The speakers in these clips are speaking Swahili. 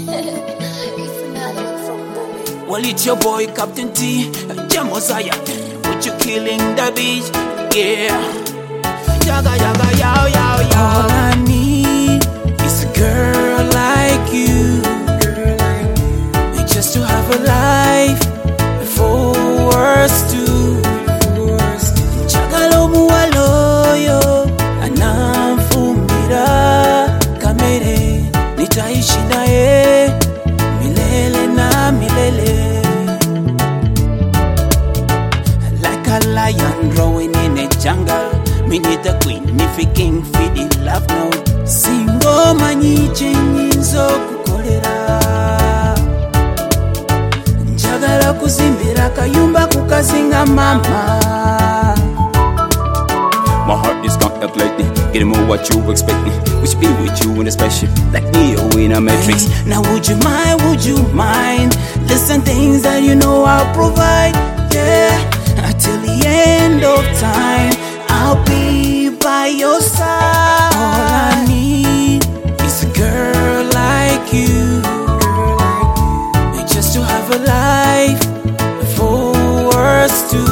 Well, it's your boy Captain T, Jamosaya. What you killing the beach? Yeah. Yaga yaga yow yow yow. All I need is a girl like you. Just to have a life for us two. Chagalo muwaloyo anamfumira kamere nitaishi naye milele na milele. Like a lion growing in a jungle, me need a queen if a king feed the love note. Singo manyiche nyinzo kukolera. Njagala kuzimbira kayumba kukazinga mama. My heart is gone up lately, getting more what you expect me. We should be with you in a spaceship, like Neo in a Matrix. Hey, now would you mind? Listen, things that you know I'll provide. Yeah, until the end of time, I'll be by your side. All I need is a girl like you. Just to have a life for us two.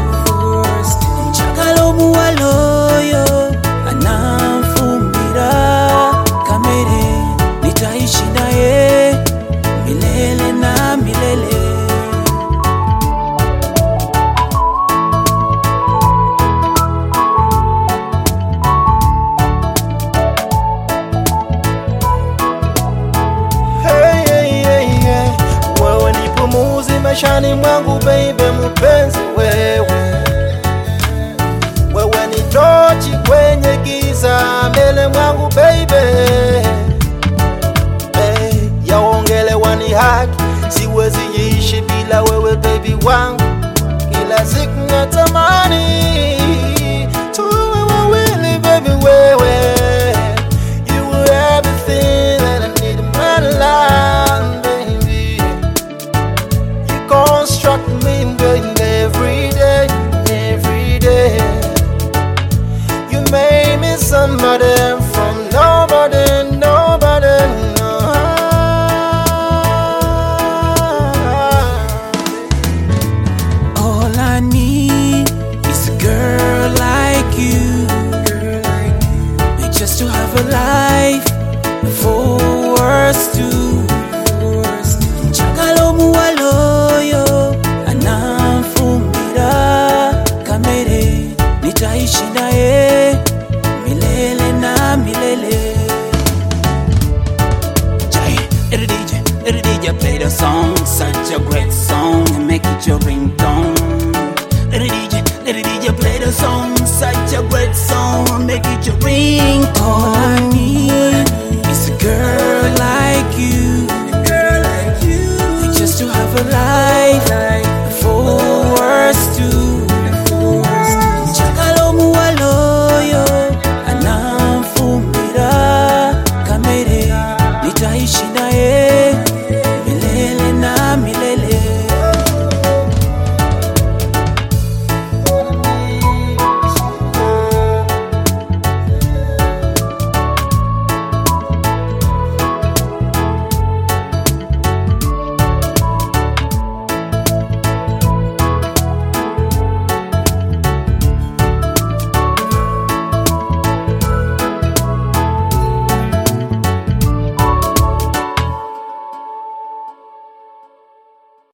Chagalo muwaloyo anamfumira kamere nitaishi naye milele na milele. Wewe ni pumuzi maishani mwangu baby, mpenzi wewe. Wewe ni tochi kwenye giza mbele mwangu baby. Hey, yaongelewa ni haki, siwezi ishi bila wewe baby wangu. Kila siku natamani tuwe wawili baby wewe. You were everything that I need in my life baby. You construct me baby every day, every day. You made me somebody from nobody, nobody, no. All I need is a girl like you. Just to have a life for us two. Chagalo muwaloyo anamfumira kamere nitaishi naye milele na milele. Let the DJ play the song, such a great song, and make it your ringtone. Let the DJ play the song, such a great song, and make it your ringtone. All I need is a girl like you, just to have a life for us two. Chagalo muwaloyo anamfumira kamere nitaishi naye